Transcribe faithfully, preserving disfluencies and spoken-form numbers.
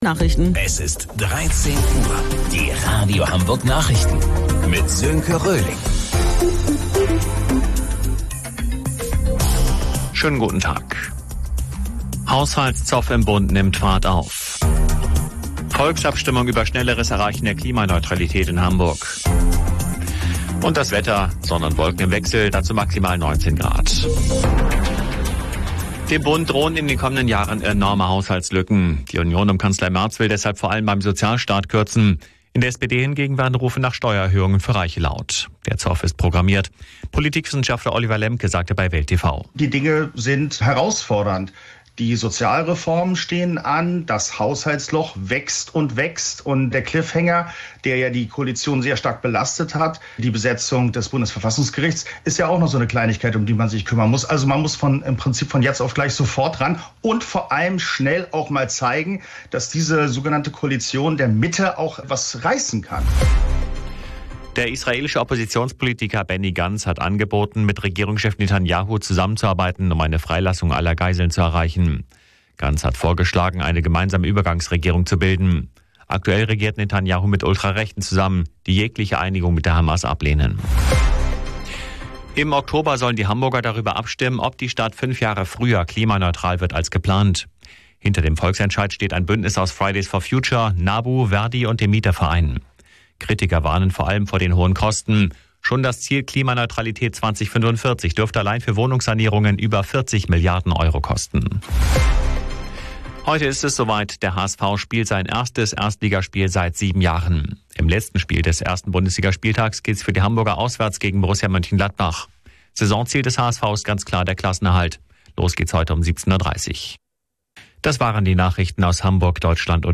Nachrichten. Es ist dreizehn Uhr. Die Radio Hamburg Nachrichten mit Sönke Röhling. Schönen guten Tag. Haushaltszoff im Bund nimmt Fahrt auf. Volksabstimmung über schnelleres Erreichen der Klimaneutralität in Hamburg. Und das Wetter, Sonne und Wolken im Wechsel, dazu maximal neunzehn Grad. Dem Bund drohen in den kommenden Jahren enorme Haushaltslücken. Die Union um Kanzler Merz will deshalb vor allem beim Sozialstaat kürzen. In der S P D hingegen werden Rufe nach Steuererhöhungen für Reiche laut. Der Zoff ist programmiert. Politikwissenschaftler Oliver Lemke sagte bei Welt T V. Die Dinge sind herausfordernd. Die Sozialreformen stehen an, das Haushaltsloch wächst und wächst und der Cliffhanger, der ja die Koalition sehr stark belastet hat, die Besetzung des Bundesverfassungsgerichts, ist ja auch noch so eine Kleinigkeit, um die man sich kümmern muss. Also man muss von, im Prinzip von jetzt auf gleich sofort ran und vor allem schnell auch mal zeigen, dass diese sogenannte Koalition der Mitte auch was reißen kann. Der israelische Oppositionspolitiker Benny Gantz hat angeboten, mit Regierungschef Netanyahu zusammenzuarbeiten, um eine Freilassung aller Geiseln zu erreichen. Gantz hat vorgeschlagen, eine gemeinsame Übergangsregierung zu bilden. Aktuell regiert Netanyahu mit Ultrarechten zusammen, die jegliche Einigung mit der Hamas ablehnen. Im Oktober sollen die Hamburger darüber abstimmen, ob die Stadt fünf Jahre früher klimaneutral wird als geplant. Hinter dem Volksentscheid steht ein Bündnis aus Fridays for Future, NABU, Verdi und dem Mieterverein. Kritiker warnen vor allem vor den hohen Kosten. Schon das Ziel Klimaneutralität zwanzig fünfundvierzig dürfte allein für Wohnungssanierungen über vierzig Milliarden Euro kosten. Heute ist es soweit. Der H S V spielt sein erstes Erstligaspiel seit sieben Jahren. Im letzten Spiel des ersten Bundesligaspieltags geht es für die Hamburger auswärts gegen Borussia Mönchengladbach. Saisonziel des H S V ist ganz klar der Klassenerhalt. Los geht's heute um siebzehn Uhr dreißig. Das waren die Nachrichten aus Hamburg, Deutschland und